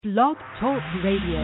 Blog Talk Radio.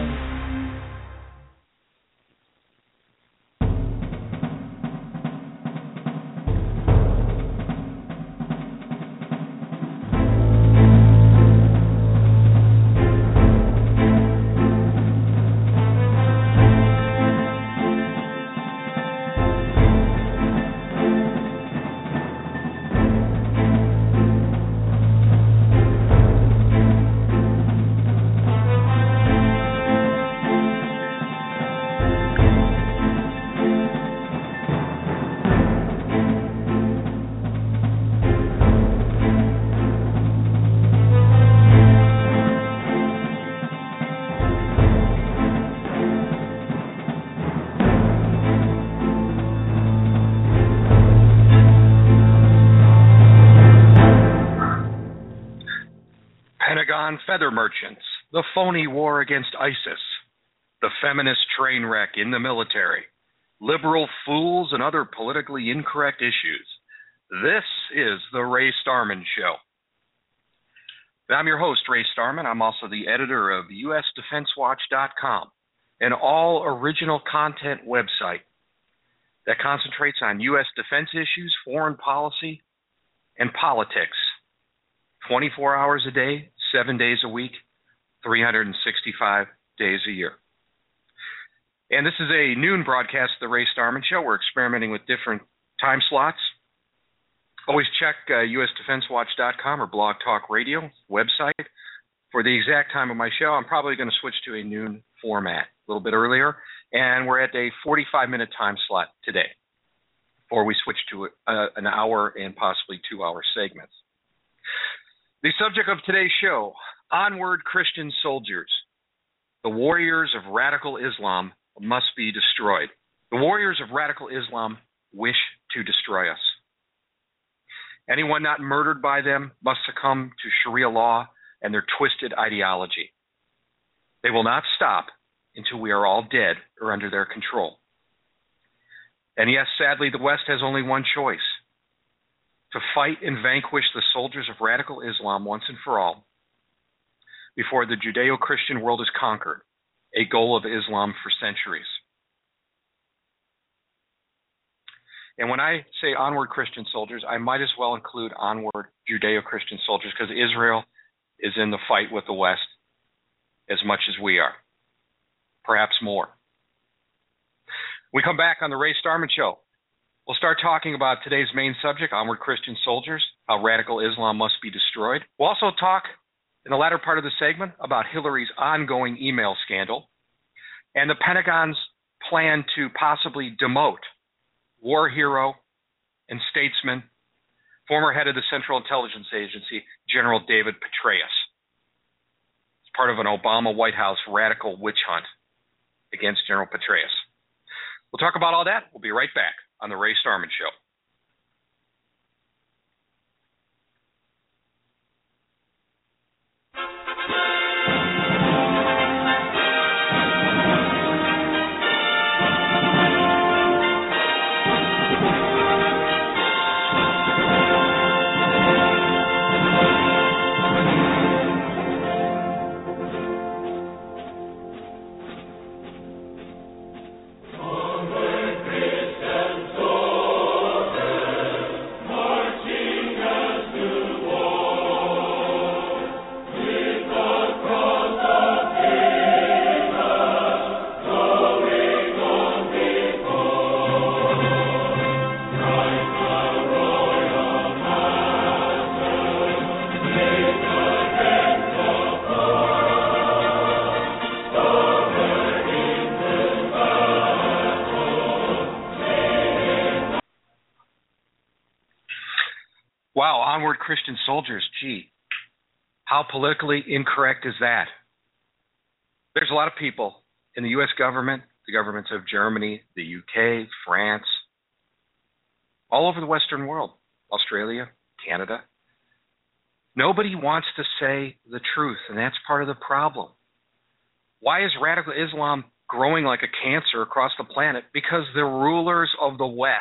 Feather merchants, the phony war against ISIS, the feminist train wreck in the military, liberal fools, and other politically incorrect issues. This is the Ray Starman Show. I'm your host, Ray Starman. I'm also the editor of USDefenseWatch.com, an all-original content website that concentrates on U.S. defense issues, foreign policy, and politics 24 hours a day, 7 days a week, 365 days a year. And this is a noon broadcast of the Ray Starman Show. We're experimenting with different time slots. Always check USDefenseWatch.com or Blog Talk Radio website for the exact time of my show. I'm probably going to switch to a noon format a little bit earlier, and we're at a 45-minute time slot today, or we switch to an hour and possibly 2-hour segments. The subject of today's show, Onward Christian Soldiers. The warriors of radical Islam must be destroyed. The warriors of radical Islam wish to destroy us. Anyone not murdered by them must succumb to Sharia law and their twisted ideology. They will not stop until we are all dead or under their control. And yes, sadly, the West has only one choice: to fight and vanquish the soldiers of radical Islam once and for all before the Judeo-Christian world is conquered, a goal of Islam for centuries. And when I say onward Christian soldiers, I might as well include onward Judeo-Christian soldiers, because Israel is in the fight with the West as much as we are, perhaps more. We come back on the Ray Starman Show. We'll start talking about today's main subject, onward Christian soldiers, how radical Islam must be destroyed. We'll also talk in the latter part of the segment about Hillary's ongoing email scandal and the Pentagon's plan to possibly demote war hero and statesman, former head of the Central Intelligence Agency, General David Petraeus. It's part of an Obama White House radical witch hunt against General Petraeus. We'll talk about all that. We'll be right back on the Ray Starman Show. Wow, onward Christian soldiers, gee, how politically incorrect is that? There's a lot of people in the U.S. government, the governments of Germany, the UK, France, all over the Western world, Australia, Canada. Nobody wants to say the truth, and that's part of the problem. Why is radical Islam growing like a cancer across the planet? Because the rulers of the West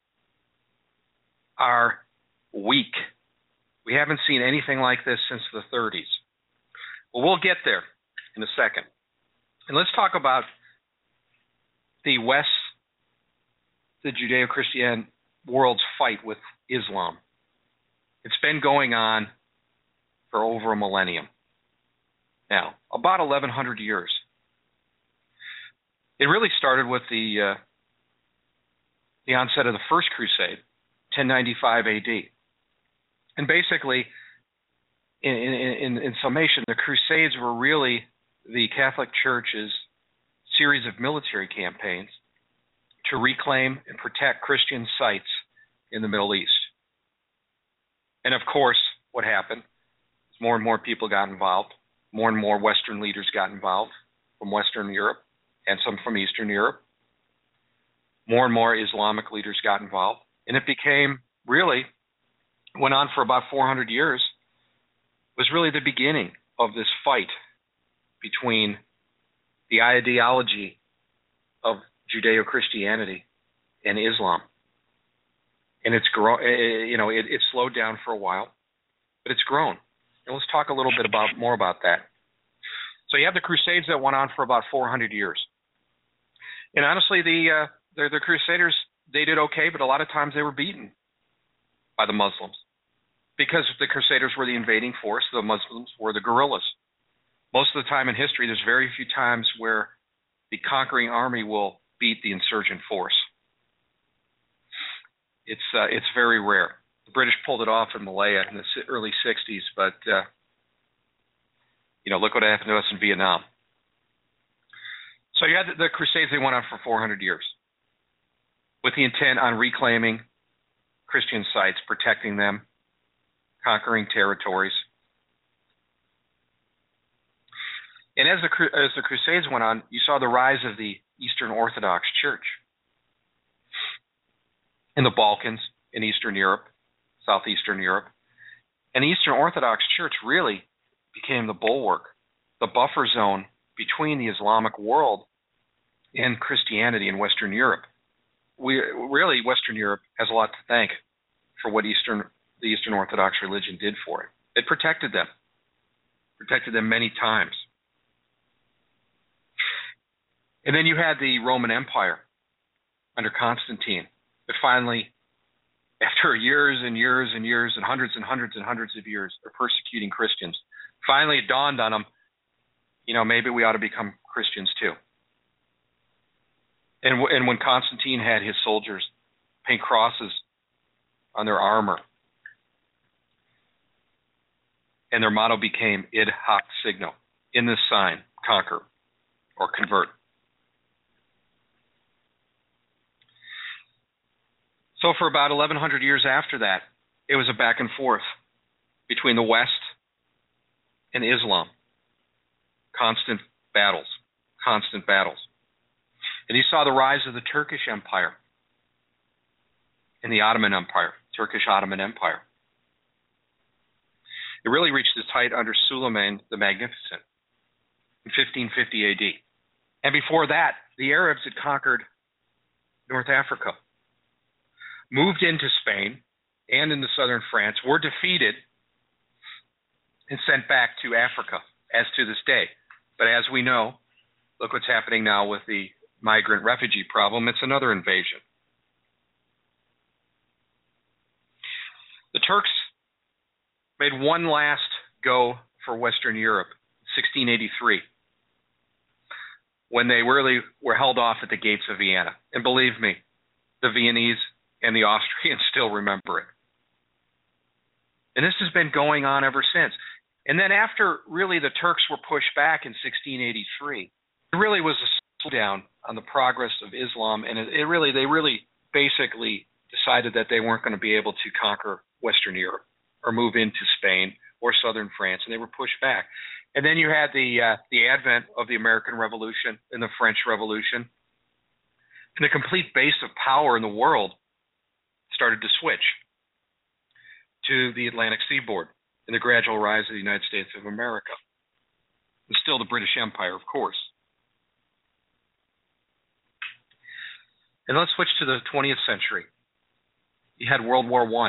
are weak. We haven't seen anything like this since the 30s. Well, we'll get there. in a second. And let's talk about the Judeo-Christian world's fight with Islam. It's been going on for over a millennium now, about 1,100 years. It really started with the onset of the First Crusade, 1095 AD. And basically, in summation, the Crusades were really the Catholic Church's series of military campaigns to reclaim and protect Christian sites in the Middle East. And of course, what happened is more and more people got involved. More and more Western leaders got involved from Western Europe and some from Eastern Europe. More and more Islamic leaders got involved. And it went on for about 400 years, was really the beginning of this fight between the ideology of Judeo-Christianity and Islam. And it slowed down for a while, but it's grown. And let's talk a little bit more about that. So you have the Crusades that went on for about 400 years. And honestly, the Crusaders, they did okay, but a lot of times they were beaten by the Muslims because the Crusaders were the invading force, the Muslims were the guerrillas. Most of the time in history, there's very few times where the conquering army will beat the insurgent force. It's very rare. The British pulled it off in Malaya in the early 60s, but look what happened to us in Vietnam. So you had the Crusades, they went on for 400 years with the intent on reclaiming Christian sites, protecting them, conquering territories. And as the Crusades went on, you saw the rise of the Eastern Orthodox Church in the Balkans, in Eastern Europe, Southeastern Europe. And the Eastern Orthodox Church really became the bulwark, the buffer zone between the Islamic world and Christianity in Western Europe. Western Europe has a lot to thank for what the Eastern Orthodox religion did for it. It protected them many times. And then you had the Roman Empire under Constantine. That finally, after years and years and years and hundreds of years of persecuting Christians, finally it dawned on them, maybe we ought to become Christians too. And when Constantine had his soldiers paint crosses on their armor, and their motto became Id Hoc Signo, in this sign, conquer or convert. So for about 1,100 years after that, it was a back and forth between the West and Islam. Constant battles. And you saw the rise of the Turkish Empire and the Ottoman Empire, Turkish Ottoman Empire. It really reached its height under Suleiman the Magnificent in 1550 AD. And before that, the Arabs had conquered North Africa, moved into Spain and into southern France, were defeated and sent back to Africa, as to this day. But as we know, look what's happening now with the migrant refugee problem. It's another invasion. The Turks made one last go for Western Europe, 1683, when they really were held off at the gates of Vienna. And believe me, the Viennese and the Austrians still remember it. And this has been going on ever since. And then after really the Turks were pushed back in 1683, it really was a slowdown on the progress of Islam, and they really basically decided that they weren't going to be able to conquer Western Europe or move into Spain or southern France, and they were pushed back. And then you had the advent of the American Revolution and the French Revolution, and the complete base of power in the world started to switch to the Atlantic seaboard and the gradual rise of the United States of America. And still the British Empire, of course. And let's switch to the 20th century. You had World War I.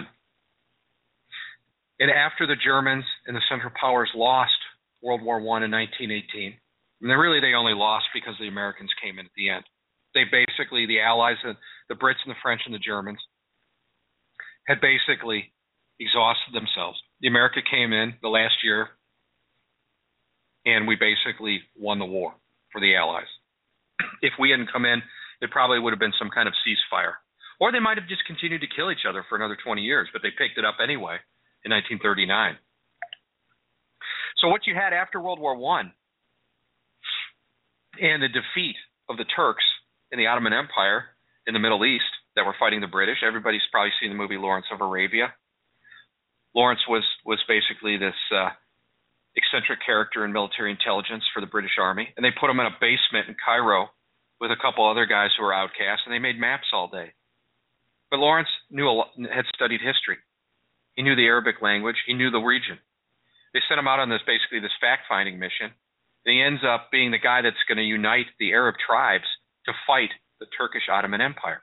And after the Germans and the Central Powers lost World War I in 1918, And they only lost because the Americans came in at the end. They basically, the Allies, the Brits and the French and the Germans, had basically exhausted themselves. The America came in the last year, and we basically won the war for the Allies. If we hadn't come in, it probably would have been some kind of ceasefire. Or they might have just continued to kill each other for another 20 years, but they picked it up anyway in 1939. So what you had after World War I and the defeat of the Turks in the Ottoman Empire in the Middle East that were fighting the British, everybody's probably seen the movie Lawrence of Arabia. Lawrence was basically this eccentric character in military intelligence for the British Army, and they put him in a basement in Cairo with a couple other guys who were outcasts, and they made maps all day. But Lawrence had studied history. He knew the Arabic language. He knew the region. They sent him out on this fact-finding mission. And he ends up being the guy that's going to unite the Arab tribes to fight the Turkish Ottoman Empire.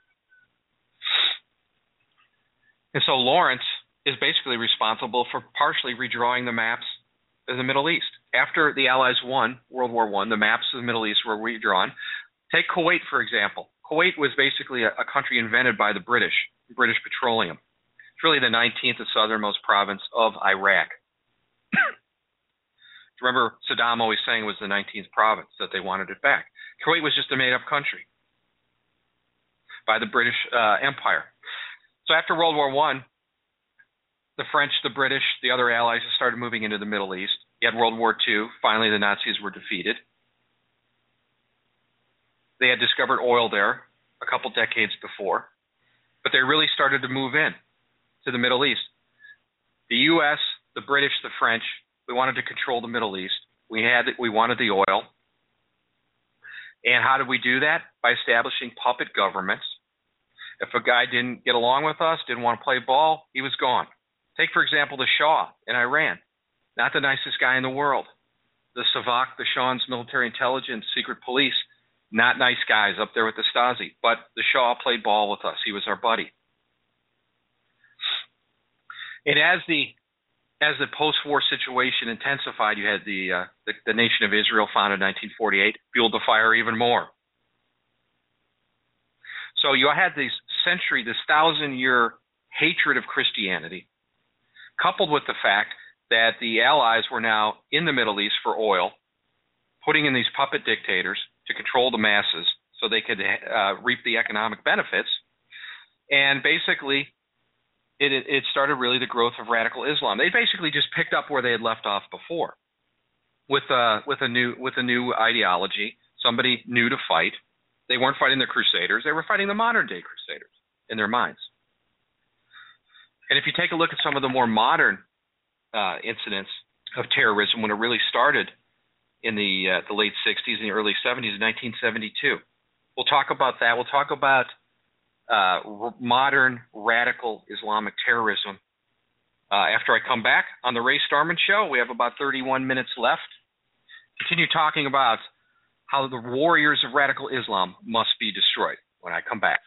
And so Lawrence is basically responsible for partially redrawing the maps of the Middle East. After the Allies won World War I, the maps of the Middle East were redrawn. Take Kuwait, for example. Kuwait was basically a country invented by the British Petroleum. It's really the 19th and southernmost province of Iraq. Remember, Saddam always saying it was the 19th province, that they wanted it back. Kuwait was just a made-up country by the British Empire. So after World War I, the French, the British, the other allies started moving into the Middle East. You had World War II. Finally, the Nazis were defeated. They had discovered oil there a couple decades before, but they really started to move in to the Middle East. The U.S., the British, the French, we wanted to control the Middle East. We wanted the oil. And how did we do that? By establishing puppet governments. If a guy didn't get along with us, didn't want to play ball, he was gone. Take, for example, the Shah in Iran. Not the nicest guy in the world. The Savak, the Shah's military intelligence, secret police, not nice guys up there with the Stasi. But the Shah played ball with us. He was our buddy. And as the post-war situation intensified, you had the Nation of Israel, founded in 1948, fueled the fire even more. So you had this 1,000-year hatred of Christianity, coupled with the fact that the Allies were now in the Middle East for oil, putting in these puppet dictators to control the masses so they could reap the economic benefits. And basically, it started really the growth of radical Islam. They basically just picked up where they had left off before, with a new ideology, somebody new to fight. They weren't fighting the Crusaders; they were fighting the modern day Crusaders in their minds. And if you take a look at some of the more modern incidents of terrorism, when it really started in the late 60s and the early 70s, in 1972, we'll talk about that. We'll talk about modern radical Islamic terrorism after I come back on the Ray Starman Show. We have about 31 minutes left. Continue talking about how the warriors of radical Islam must be destroyed when I come back.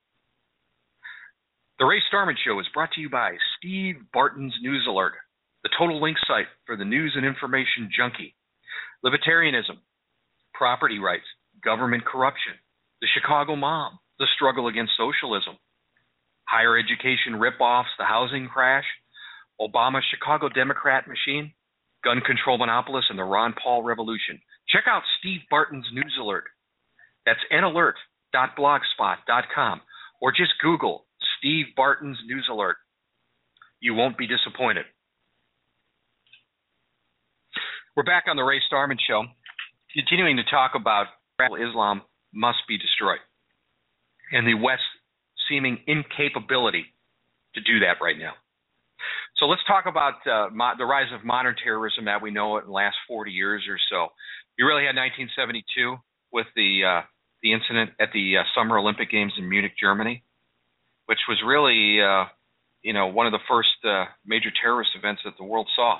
The Ray Starman Show is brought to you by Steve Barton's News Alert, the total link site for the news and information junkie. Libertarianism, property rights, government corruption, the Chicago mob, the struggle against socialism, higher education rip-offs, the housing crash, Obama's Chicago Democrat machine, gun control monopolists, and the Ron Paul revolution. Check out Steve Barton's News Alert. That's nalert.blogspot.com, or just Google Steve Barton's News Alert. You won't be disappointed. We're back on the Ray Starman Show, continuing to talk about radical Islam must be destroyed, and the West's seeming incapability to do that right now. So let's talk about the rise of modern terrorism that we know it in the last 40 years or so. You really had 1972 with the incident at the Summer Olympic Games in Munich, Germany, which was really one of the first major terrorist events that the world saw.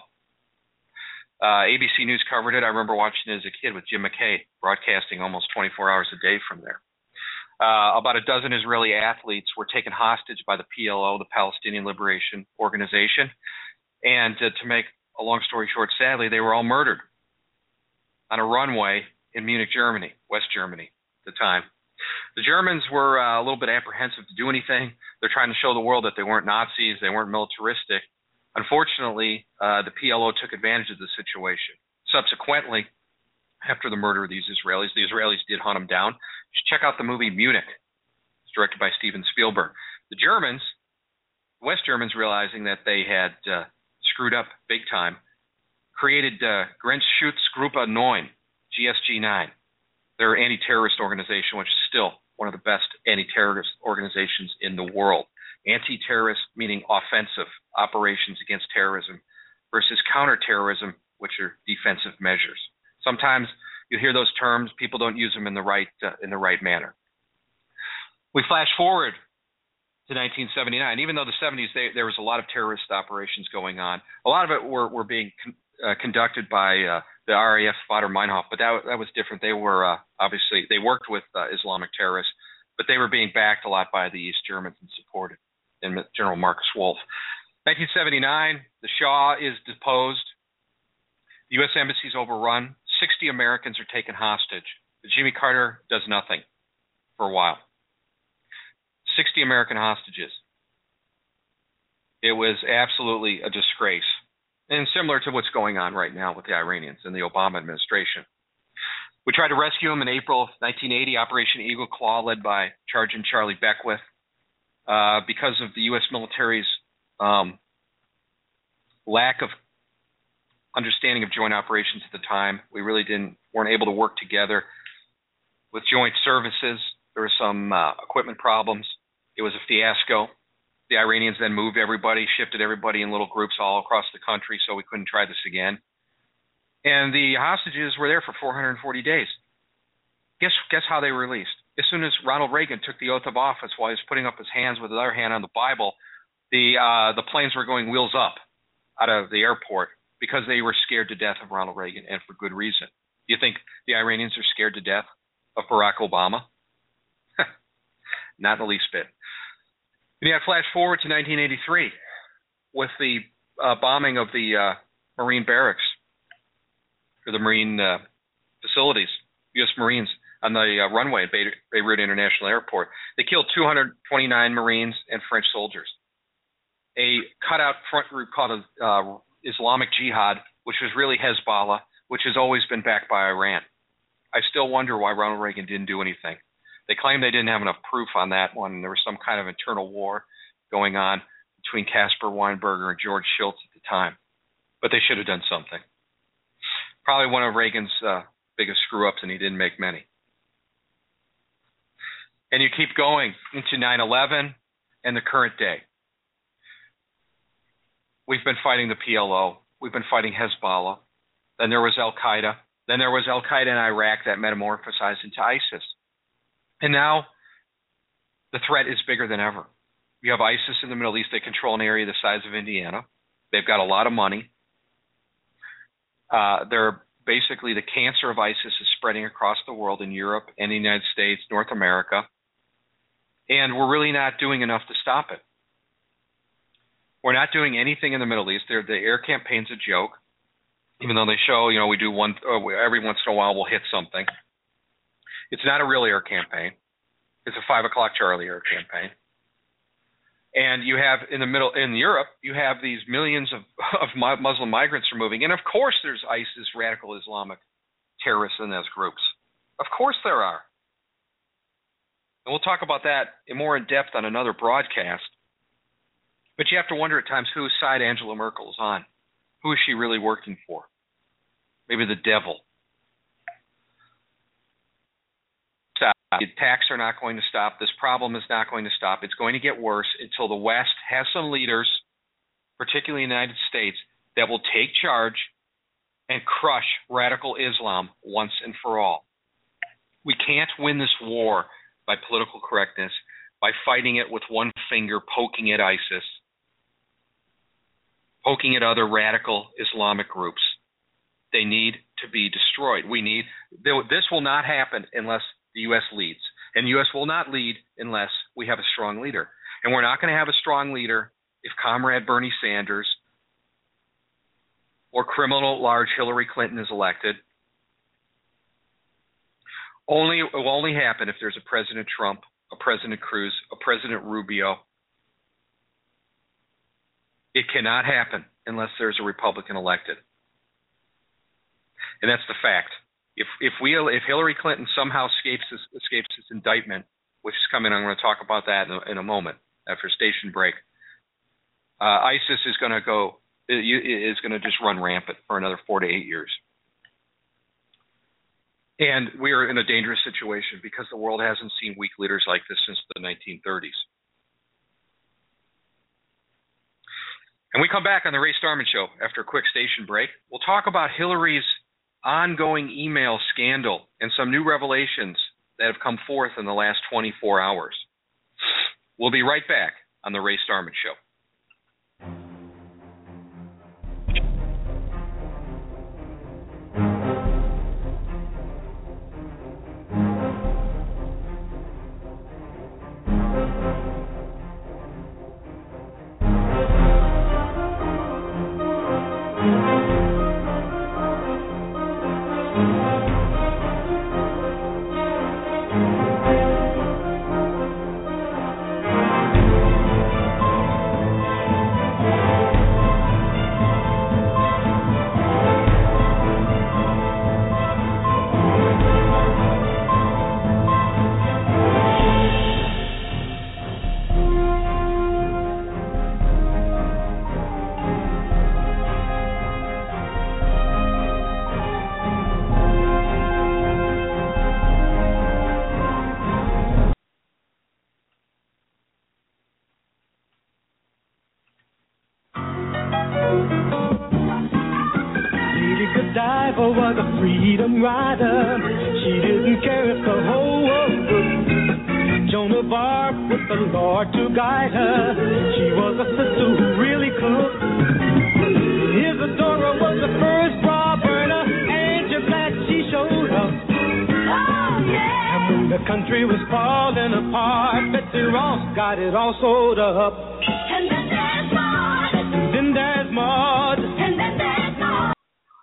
ABC News covered it. I remember watching it as a kid with Jim McKay, broadcasting almost 24 hours a day from there. About a dozen Israeli athletes were taken hostage by the PLO, the Palestinian Liberation Organization. And to make a long story short, sadly, they were all murdered on a runway in Munich, Germany, West Germany at the time. The Germans were a little bit apprehensive to do anything. They're trying to show the world that they weren't Nazis, they weren't militaristic. Unfortunately, the PLO took advantage of the situation. Subsequently, after the murder of the Israelis did hunt them down. You should check out the movie Munich. It's directed by Steven Spielberg. The Germans, West Germans, realizing that they had screwed up big time, created Grenzschutzgruppe 9, GSG-9, their anti-terrorist organization, which is still one of the best anti-terrorist organizations in the world. Anti-terrorist meaning offensive operations against terrorism versus counterterrorism, which are defensive measures. Sometimes you hear those terms, people don't use them in the right manner. We flash forward to 1979. Even though the 70s, there was a lot of terrorist operations going on. A lot of it were being conducted by the RAF Baader-Meinhof, but that was different. They were obviously, they worked with Islamic terrorists, but they were being backed a lot by the East Germans and supported in General Marcus Wolf. 1979, the Shah is deposed. The U.S. Embassy is overrun. 60 Americans are taken hostage. Jimmy Carter does nothing for a while. 60 American hostages. It was absolutely a disgrace. And similar to what's going on right now with the Iranians and the Obama administration. We tried to rescue them in April of 1980, Operation Eagle Claw, led by Sergeant Charlie Beckwith. Because of the U.S. military's lack of understanding of joint operations at the time, we really weren't able to work together with joint services. There were some equipment problems. It was a fiasco. The Iranians then moved everybody, shifted everybody in little groups all across the country, so we couldn't try this again. And the hostages were there for 440 days. Guess how they were released? As soon as Ronald Reagan took the oath of office while he was putting up his hands with the other hand on the Bible, the planes were going wheels up out of the airport because they were scared to death of Ronald Reagan, and for good reason. Do you think the Iranians are scared to death of Barack Obama? Not the least bit. And you have flash forward to 1983 with the bombing of the Marine barracks, or the Marine facilities, U.S. Marines on the runway at Beirut International Airport. They killed 229 Marines and French soldiers. A cutout front group called Islamic Jihad, which was really Hezbollah, which has always been backed by Iran. I still wonder why Ronald Reagan didn't do anything. They claimed they didn't have enough proof on that one. There was some kind of internal war going on between Caspar Weinberger and George Shultz at the time. But they should have done something. Probably one of Reagan's biggest screw-ups, and he didn't make many. And you keep going into 9/11 and the current day. We've been fighting the PLO. We've been fighting Hezbollah. Then there was Al-Qaeda. Then there was Al-Qaeda in Iraq that metamorphosized into ISIS. And now the threat is bigger than ever. You have ISIS in the Middle East. They control an area the size of Indiana. They've got a lot of money. They're basically, the cancer of ISIS is spreading across the world in Europe and the United States, North America. And we're really not doing enough to stop it. We're not doing anything in the Middle East. The air campaign's a joke, even though they show, we do one, every once in a while we'll hit something. It's not a real air campaign. It's a 5 o'clock Charlie air campaign. And you have in Europe, you have these millions of Muslim migrants are moving. And of course there's ISIS, radical Islamic terrorists in those groups. Of course there are. And we'll talk about that more in depth on another broadcast. But you have to wonder at times whose side Angela Merkel is on. Who is she really working for? Maybe the devil. The attacks are not going to stop. This problem is not going to stop. It's going to get worse until the West has some leaders, particularly in the United States, that will take charge and crush radical Islam once and for all. We can't win this war by political correctness, by fighting it with one finger, poking at ISIS, poking at other radical Islamic groups. They need to be destroyed. This will not happen unless the U.S. leads. And the U.S. will not lead unless we have a strong leader. And we're not going to have a strong leader if Comrade Bernie Sanders or criminal at large Hillary Clinton is elected. It will only happen if there's a President Trump, a President Cruz, a President Rubio. It cannot happen unless there's a Republican elected. And that's the fact. If Hillary Clinton somehow escapes this indictment, which is coming, I'm going to talk about that in a moment after station break. ISIS is going to just run rampant for another 4 to 8 years. And we are in a dangerous situation because the world hasn't seen weak leaders like this since the 1930s. And we come back on the Ray Starman Show after a quick station break. We'll talk about Hillary's ongoing email scandal and some new revelations that have come forth in the last 24 hours. We'll be right back on the Ray Starman Show. Was a freedom rider. She didn't care if the whole world would. Joan of Arc with the Lord to guide her. She was a sister who really could. Isadora was the first bra burner. Angel Black, she showed up. Oh, yeah. And when the country was falling apart, Betsy Ross got it all sewed up. And then there's Maud. Then there's Maud. And then there's Maud.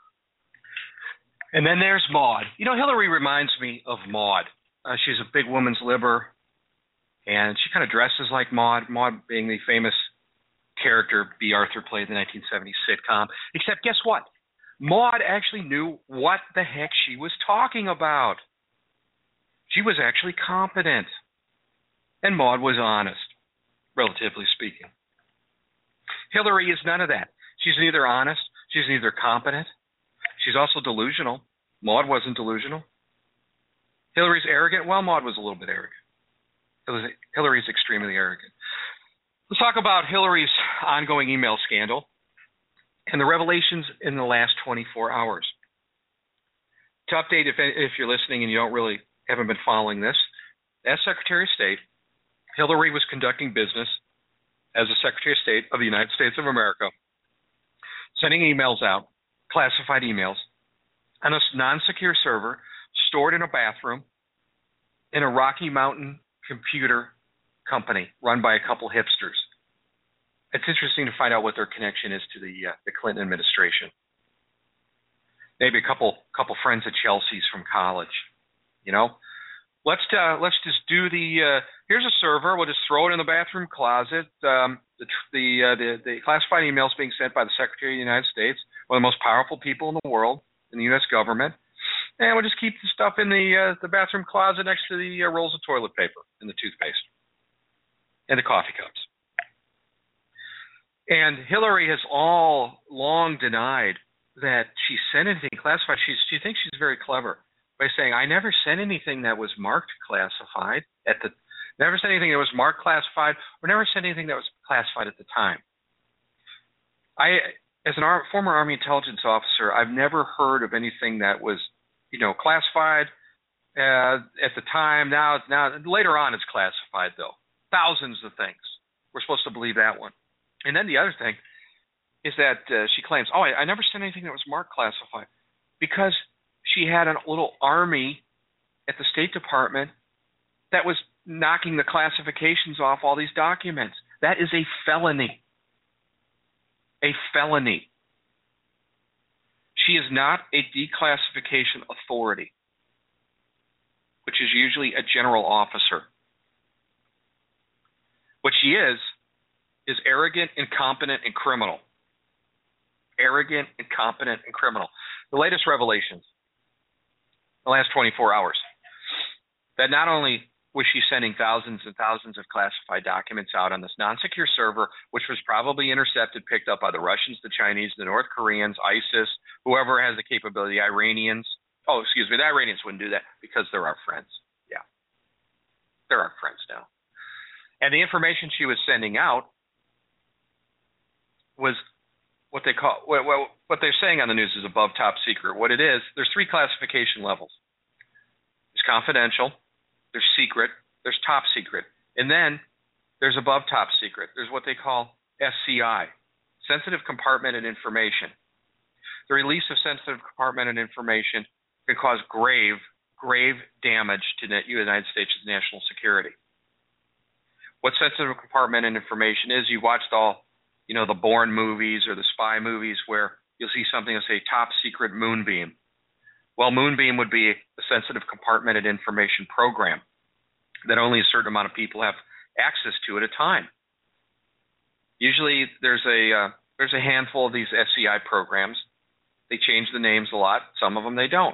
And then there's Maud. You know, Hillary reminds me of Maud. She's a big woman's liber, and she kind of dresses like Maud, Maud being the famous character B. Arthur played in the 1970s sitcom. Except guess what? Maud actually knew what the heck she was talking about. She was actually competent. And Maud was honest, relatively speaking. Hillary is none of that. She's neither honest, she's neither competent. She's also delusional. Maud wasn't delusional. Hillary's arrogant. Well, Maud was a little bit arrogant. Hillary's extremely arrogant. Let's talk about Hillary's ongoing email scandal and the revelations in the last 24 hours. To update, if you're listening and you haven't been following this, as Secretary of State, Hillary was conducting business as the Secretary of State of the United States of America, sending emails out, classified emails, on a non-secure server stored in a bathroom in a Rocky Mountain computer company run by a couple hipsters. It's interesting to find out what their connection is to the Clinton administration. Maybe a couple friends at Chelsea's from college. You know, let's just do here's a server. We'll just throw it in the bathroom closet. The classified emails being sent by the Secretary of the United States, one of the most powerful people in the world, in the U.S. government, and we'll just keep the stuff in the bathroom closet next to the rolls of toilet paper and the toothpaste and the coffee cups. And Hillary has all long denied that she sent anything classified. She thinks she's very clever by saying, I never sent anything that was marked classified never sent anything that was marked classified, or never sent anything that was classified at the time. As a former Army intelligence officer, I've never heard of anything that was, classified at the time. Now later on it's classified, though. Thousands of things. We're supposed to believe that one. And then the other thing is that she claims, I never sent anything that was marked classified, because she had a little army at the State Department that was knocking the classifications off all these documents. That is a felony. A felony. She is not a declassification authority. is usually a general officer. What she is arrogant, incompetent, and criminal. Arrogant, incompetent, and criminal. The latest revelations, the last 24 hours, that not only was she sending thousands and thousands of classified documents out on this non-secure server, which was probably intercepted, picked up by the Russians, the Chinese, the North Koreans, ISIS, whoever has the capability, the Iranians. Oh, excuse me, the Iranians wouldn't do that because they're our friends. Yeah. They're our friends now. And the information she was sending out was what they call, what they're saying on the news is above top secret. What it is, there's 3 classification levels. There's confidential, there's secret, there's top secret. And then there's above top secret. There's what they call SCI, sensitive compartmented information. The release of sensitive compartmented information can cause grave damage to the United States' national security. What sensitive compartmented information is, you watched all, the Bourne movies or the spy movies where you'll see something that say top secret Moonbeam. Well, Moonbeam would be a sensitive compartmented information program that only a certain amount of people have access to at a time. Usually there's a handful of these SCI programs. They change the names a lot. Some of them they don't.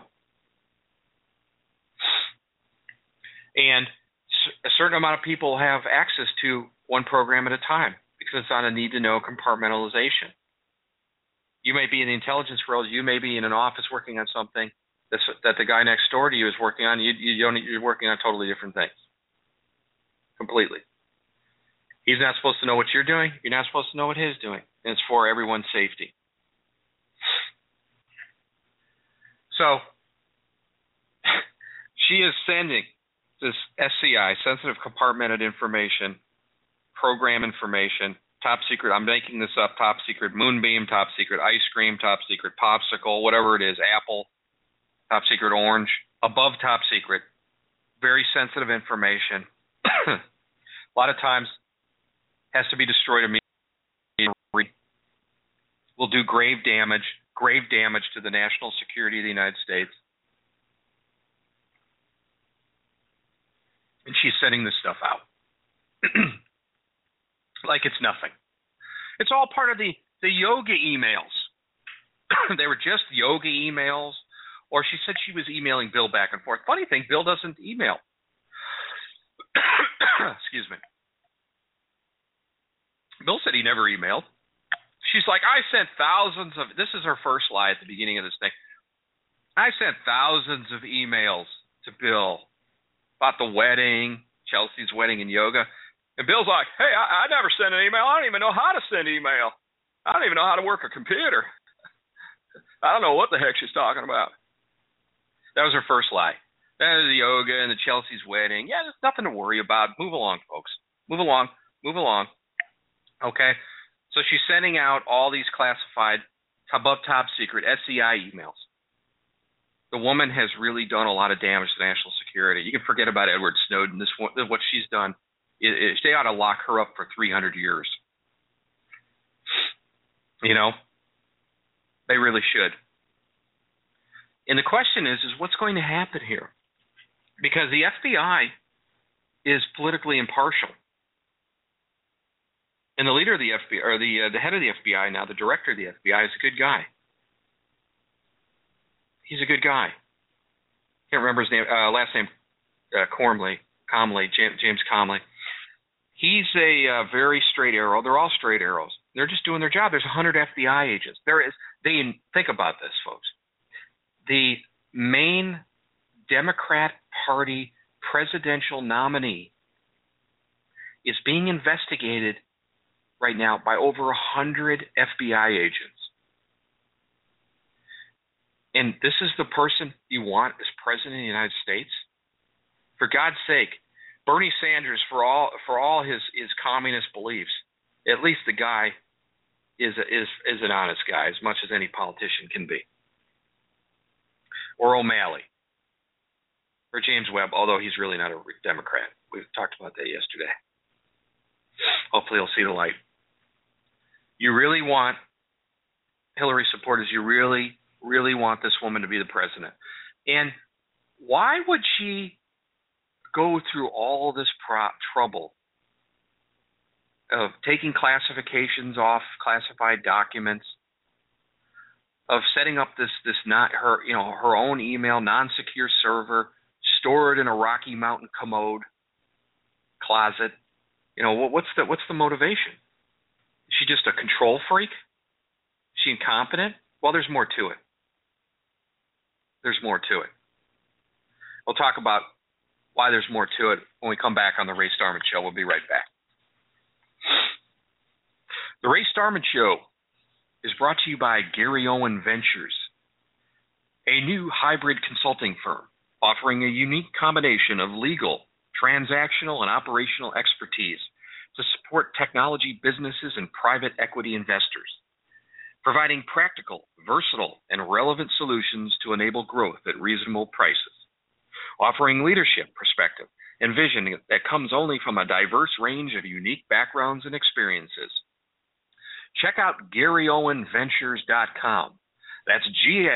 And a certain amount of people have access to one program at a time because it's on a need-to-know compartmentalization. You may be in the intelligence world. You may be in an office working on something that the guy next door to you is working on. You're working on totally different things. Completely. He's not supposed to know what you're doing. You're not supposed to know what he's doing. And it's for everyone's safety. So, she is sending this SCI, sensitive compartmented information, program information, top secret, I'm making this up, top secret Moonbeam, top secret ice cream, top secret popsicle, whatever it is, Apple, top secret orange, above top secret, very sensitive information. A lot of times has to be destroyed immediately. Will do grave damage to the national security of the United States. And she's sending this stuff out like it's nothing. It's all part of the yoga emails. They were just yoga emails, or she said she was emailing Bill back and forth. Funny thing, Bill doesn't email. Excuse me. Bill said he never emailed. She's like, I sent thousands of, this is her first lie at the beginning of this thing. I sent thousands of emails to Bill about the wedding, Chelsea's wedding and yoga. And Bill's like, hey, I never sent an email. I don't even know how to send email. I don't even know how to work a computer. I don't know what the heck she's talking about. That was her first lie. That is the yoga and the Chelsea's wedding. Yeah, there's nothing to worry about. Move along, folks. Move along. Okay? So she's sending out all these classified, above top secret SCI emails. The woman has really done a lot of damage to national security. You can forget about Edward Snowden. What she's done, they ought to lock her up for 300 years. They really should. And the question is what's going to happen here? Because the FBI is politically impartial. And the leader of the FBI, or the head of the FBI now, the director of the FBI, is a good guy. He's a good guy. Can't remember his name, last name, James Comey. He's a very straight arrow. They're all straight arrows. They're just doing their job. There's 100 FBI agents. Think about this, folks. The main Democrat Party presidential nominee is being investigated right now by over 100 FBI agents. And this is the person you want as president of the United States? For God's sake, Bernie Sanders, for all his communist beliefs, at least the guy is an honest guy, as much as any politician can be. Or O'Malley. Or James Webb, although he's really not a Democrat. We talked about that yesterday. Hopefully he'll see the light. You really want, Hillary supporters, you really, really want this woman to be the president. And why would she go through all this trouble of taking classifications off classified documents, of setting up this not her own email non-secure server, stored in a Rocky Mountain commode closet? What's the motivation? Is she just a control freak? Is she incompetent? Well, there's more to it. There's more to it. We'll talk about why there's more to it when we come back on the Ray Starman Show. We'll be right back. The Ray Starman Show is brought to you by Gary Owen Ventures, a new hybrid consulting firm offering a unique combination of legal, transactional, and operational expertise to support technology businesses and private equity investors, providing practical, versatile, and relevant solutions to enable growth at reasonable prices, offering leadership perspective and vision that comes only from a diverse range of unique backgrounds and experiences. Check out GaryOwenVentures.com. That's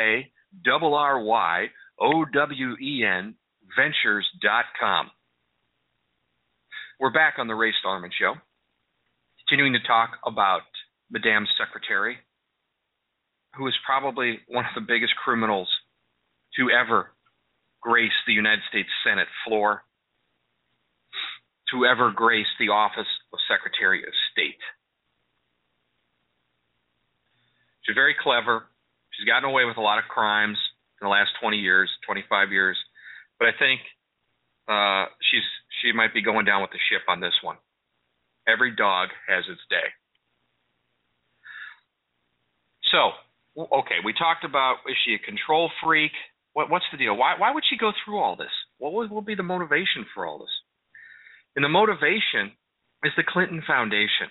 GaryOwen Ventures.com. We're back on the Ray Starman Show, continuing to talk about Madame's secretary, who is probably one of the biggest criminals to ever grace the United States Senate floor, to ever grace the office of Secretary of State. She's very clever. She's gotten away with a lot of crimes in the last 20 years, 25 years. But I think she might be going down with the ship on this one. Every dog has its day. So, okay, we talked about, is she a control freak? What's the deal? Why would she go through all this? What will be the motivation for all this? And the motivation is the Clinton Foundation.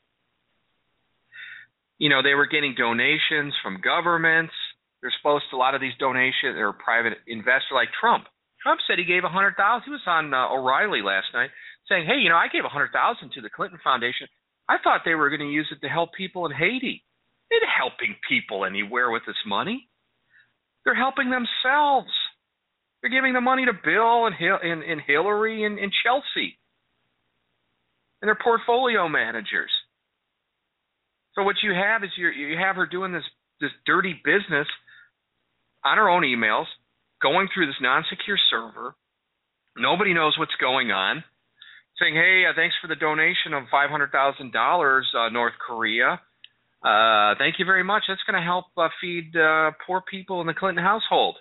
They were getting donations from governments. They're supposed to, a lot of these donations are private investors like Trump. Trump said he gave $100,000. He was on O'Reilly last night saying, hey, I gave $100,000 to the Clinton Foundation. I thought they were going to use it to help people in Haiti. They're not helping people anywhere with this money. They're helping themselves. They're giving the money to Bill and Hillary and Chelsea and their portfolio managers. So what you have is you have her doing this dirty business on her own emails, going through this non-secure server. Nobody knows what's going on. Saying, hey, thanks for the donation of $500,000, North Korea. Thank you very much. That's going to help feed poor people in the Clinton household.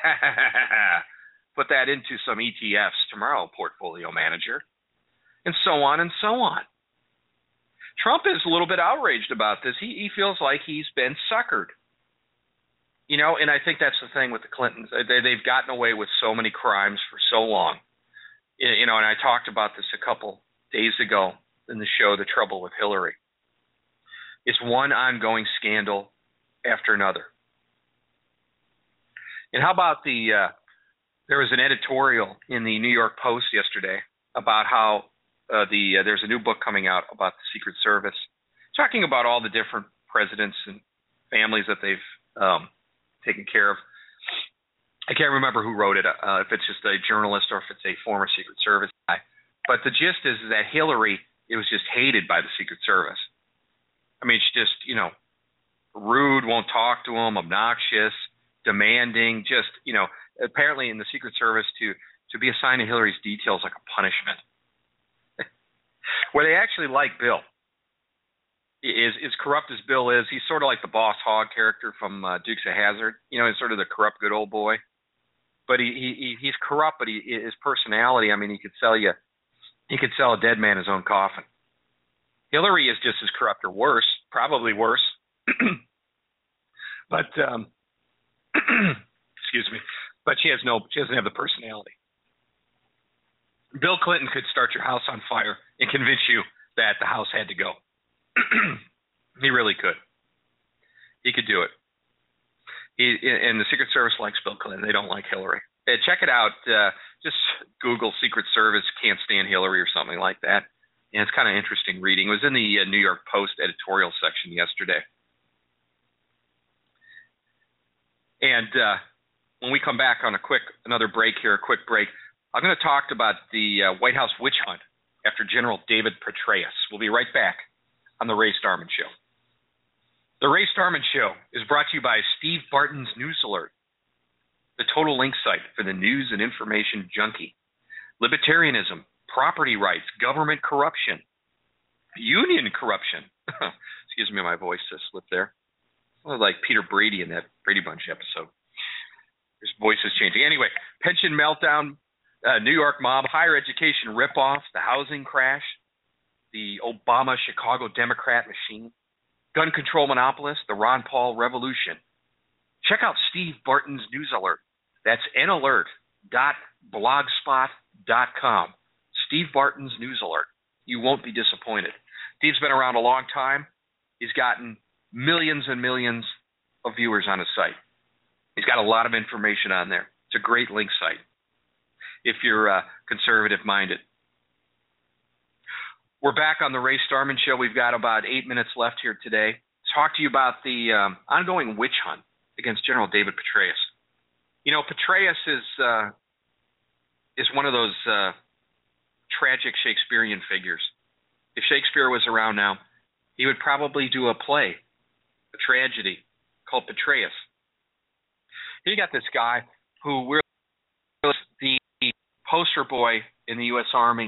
Put that into some ETFs tomorrow, portfolio manager. And so on and so on. Trump is a little bit outraged about this. He feels like he's been suckered. And I think that's the thing with the Clintons. They've gotten away with so many crimes for so long. And I talked about this a couple days ago in the show, The Trouble with Hillary. It's one ongoing scandal after another. And how about there was an editorial in the New York Post yesterday about how there's a new book coming out about the Secret Service, talking about all the different presidents and families that they've taken care of. I can't remember who wrote it, if it's just a journalist or if it's a former Secret Service guy. But the gist is that Hillary, it was just hated by the Secret Service. I mean, she's just, rude, won't talk to him, obnoxious, demanding, just, apparently in the Secret Service to be assigned to Hillary's details like a punishment. Where they actually like Bill. As corrupt as Bill is, he's sort of like the Boss Hogg character from Dukes of Hazzard. He's sort of the corrupt good old boy. But he's corrupt, but his personality, I mean, he could sell a dead man his own coffin. Hillary is just as corrupt or worse, probably worse. But excuse me. But she doesn't have the personality. Bill Clinton could start your house on fire and convince you that the house had to go. He really could. He could do it. And the Secret Service likes Bill Clinton. They don't like Hillary. Check it out. Just Google Secret Service can't stand Hillary or something like that. And it's kind of interesting reading. It was in the New York Post editorial section yesterday. And when we come back on a quick break, I'm going to talk about the White House witch hunt after General David Petraeus. We'll be right back on The Ray Starman Show. The Ray Starman Show is brought to you by Steve Barton's News Alert, the total link site for the news and information junkie. Libertarianism, property rights, government corruption, union corruption. Excuse me, my voice just slipped there. Well, like Peter Brady in that Brady Bunch episode. His voice is changing. Anyway, pension meltdown, New York mob, higher education ripoff, the housing crash, the Obama Chicago Democrat machine, gun control monopolist, the Ron Paul revolution. Check out Steve Barton's News Alert. That's nalert.blogspot.com. Steve Barton's News Alert. You won't be disappointed. Steve's been around a long time. He's gotten millions and millions of viewers on his site. He's got a lot of information on there. It's a great link site if you're conservative-minded. We're back on the Ray Starman Show. We've got about 8 minutes left here today. Talk to you about the ongoing witch hunt against General David Petraeus. You know, Petraeus is one of those tragic Shakespearean figures. If Shakespeare was around now, he would probably do a play, a tragedy called Petraeus. You got this guy who was the poster boy in the U.S. Army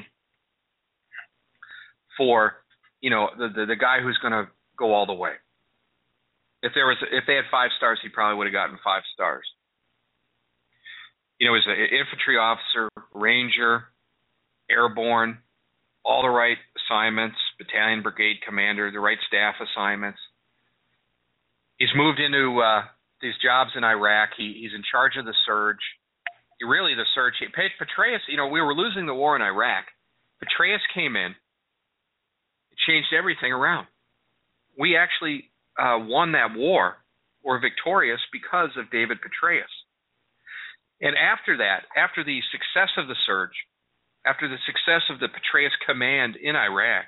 for, you know, the guy who's going to go all the way. If they had 5 stars, he probably would have gotten 5 stars. You know, he's an infantry officer, ranger, airborne, all the right assignments, battalion, brigade commander, the right staff assignments. He's moved into these jobs in Iraq. He's in charge of the surge. The surge. Petraeus, you know, we were losing the war in Iraq. Petraeus came in, changed everything around. We actually won that war, were victorious because of David Petraeus. And after that, after the success of the surge, after the success of the Petraeus command in Iraq,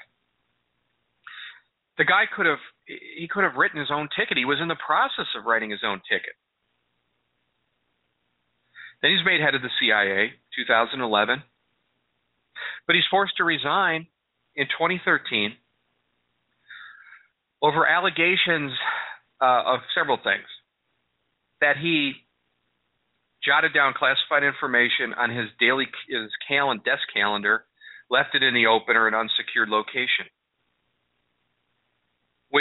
the guy could have written his own ticket. He was in the process of writing his own ticket. Then he's made head of the CIA, 2011. But he's forced to resign in 2013 over allegations of several things. That he jotted down classified information on his desk calendar, left it in the open or an unsecured location, which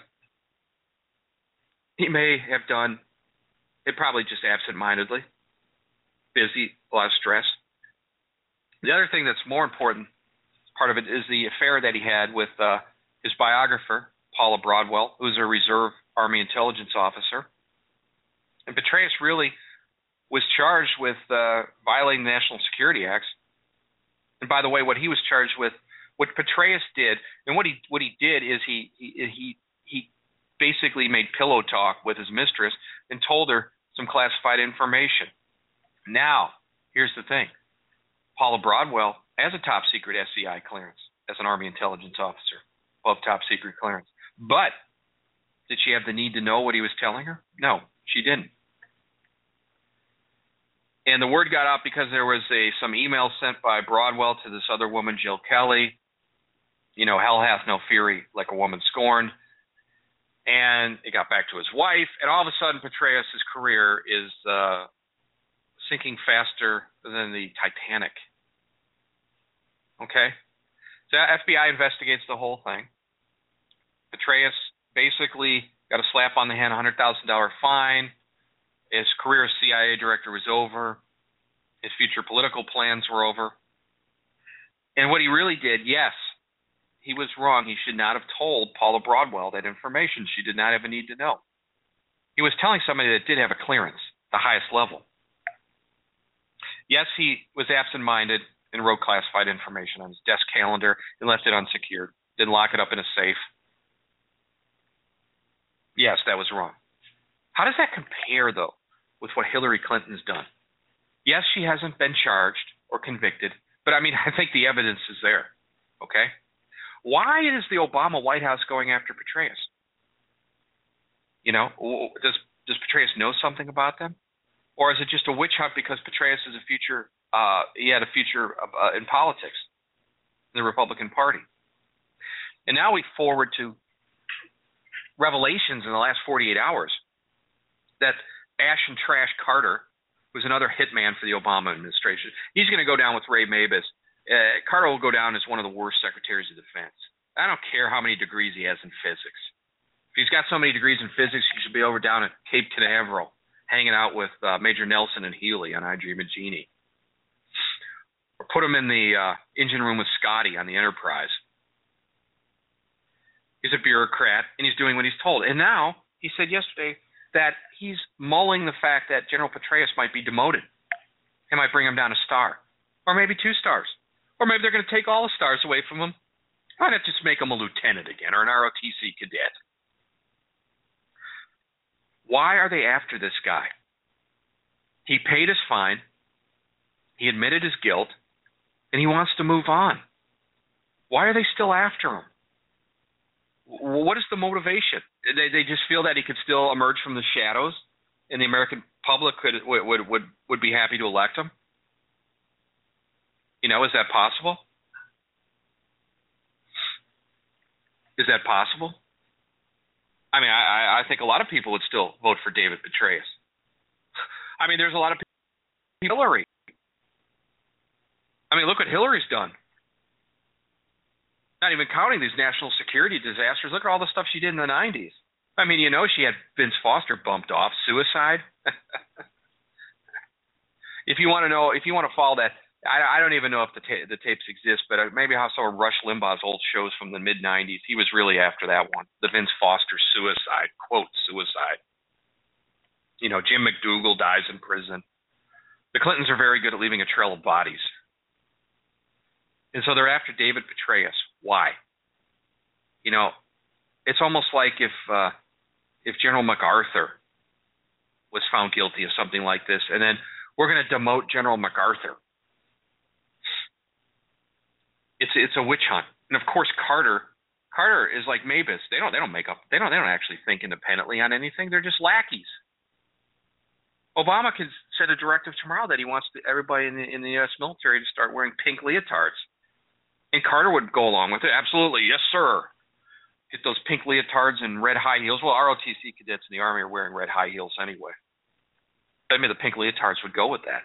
he may have done, probably just absent-mindedly, busy, a lot of stress. The other thing that's more important, part of it, is the affair that he had with his biographer, Paula Broadwell, who's a reserve Army intelligence officer. And Petraeus really was charged with violating the National Security Acts. And by the way, what he was charged with, what Petraeus did, and what he did is he basically made pillow talk with his mistress and told her some classified information. Now, here's the thing. Paula Broadwell has a top secret SCI clearance as an Army intelligence officer, above top secret clearance. But did she have the need to know what he was telling her? No, she didn't. And the word got out because there was some email sent by Broadwell to this other woman, Jill Kelly. You know, hell hath no fury like a woman scorned. And it got back to his wife. And all of a sudden, Petraeus' career is sinking faster than the Titanic. Okay? So FBI investigates the whole thing. Petraeus basically got a slap on the hand, $100,000 fine. His career as CIA director was over. His future political plans were over. And what he really did, yes, he was wrong. He should not have told Paula Broadwell that information. She did not have a need to know. He was telling somebody that did have a clearance, the highest level. Yes, he was absent-minded and wrote classified information on his desk calendar and left it unsecured. Didn't lock it up in a safe. Yes, that was wrong. How does that compare, though, with what Hillary Clinton's done? Yes, she hasn't been charged or convicted, but I mean, I think the evidence is there, okay? Why is the Obama White House going after Petraeus? You know, does Petraeus know something about them? Or is it just a witch hunt because Petraeus is a future he had a future in politics, in the Republican Party. And now we forward to revelations in the last 48 hours that Ash and Trash Carter was another hitman for the Obama administration. He's going to go down with Ray Mabus. Carter will go down as one of the worst secretaries of defense. I don't care how many degrees he has in physics. If he's got so many degrees in physics, he should be over down at Cape Canaveral, hanging out with Major Nelson and Healy on I Dream of Jeannie. Or put him in the engine room with Scotty on the Enterprise. He's a bureaucrat, and he's doing what he's told. And now, he said yesterday that he's mulling the fact that General Petraeus might be demoted. He might bring him down a star, or maybe 2 stars. Or maybe they're going to take all the stars away from him. Why not just make him a lieutenant again, or an ROTC cadet? Why are they after this guy? He paid his fine, he admitted his guilt, and he wants to move on. Why are they still after him? What is the motivation? They just feel that he could still emerge from the shadows, and the American public would be happy to elect him? You know, is that possible? Is that possible? I mean, I think a lot of people would still vote for David Petraeus. I mean, there's a lot of people. Hillary. I mean, look what Hillary's done. Not even counting these national security disasters. Look at all the stuff she did in the 90s. I mean, you know, she had Vince Foster bumped off. Suicide. If you want to follow that, I don't even know if the tapes exist, but maybe I saw Rush Limbaugh's old shows from the mid-90s. He was really after that one, the Vince Foster suicide, quote, suicide. You know, Jim McDougal dies in prison. The Clintons are very good at leaving a trail of bodies. And so they're after David Petraeus. Why? You know, it's almost like if General MacArthur was found guilty of something like this, and then we're going to demote General MacArthur. It's a witch hunt. And of course Carter is like Mabus. They don't actually think independently on anything. They're just lackeys. Obama could set a directive tomorrow that he wants everybody in the U.S. military to start wearing pink leotards. And Carter would go along with it. Absolutely. Yes, sir. Get those pink leotards and red high heels. Well, ROTC cadets in the Army are wearing red high heels anyway. I mean, the pink leotards would go with that.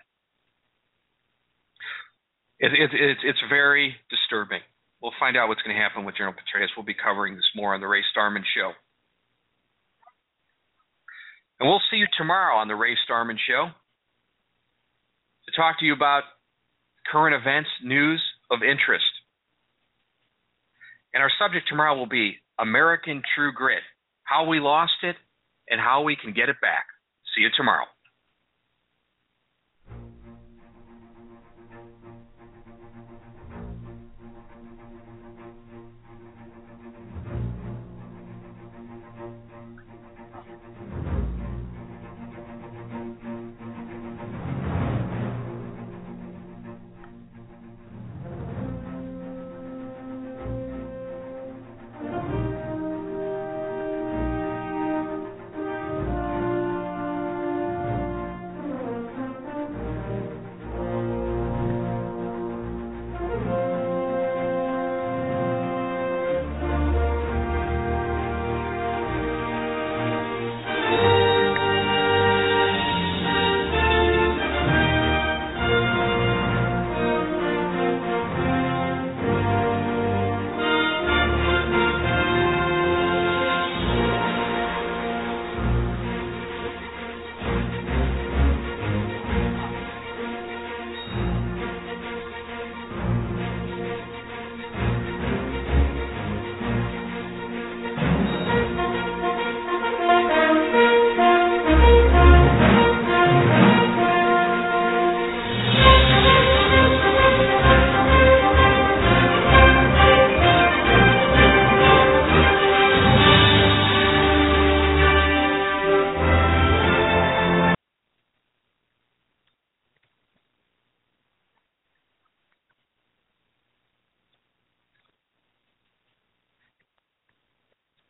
It's very disturbing. We'll find out what's going to happen with General Petraeus. We'll be covering this more on the Ray Starman Show. And we'll see you tomorrow on the Ray Starman Show to talk to you about current events, news of interest. And our subject tomorrow will be American True Grit, how we lost it and how we can get it back. See you tomorrow.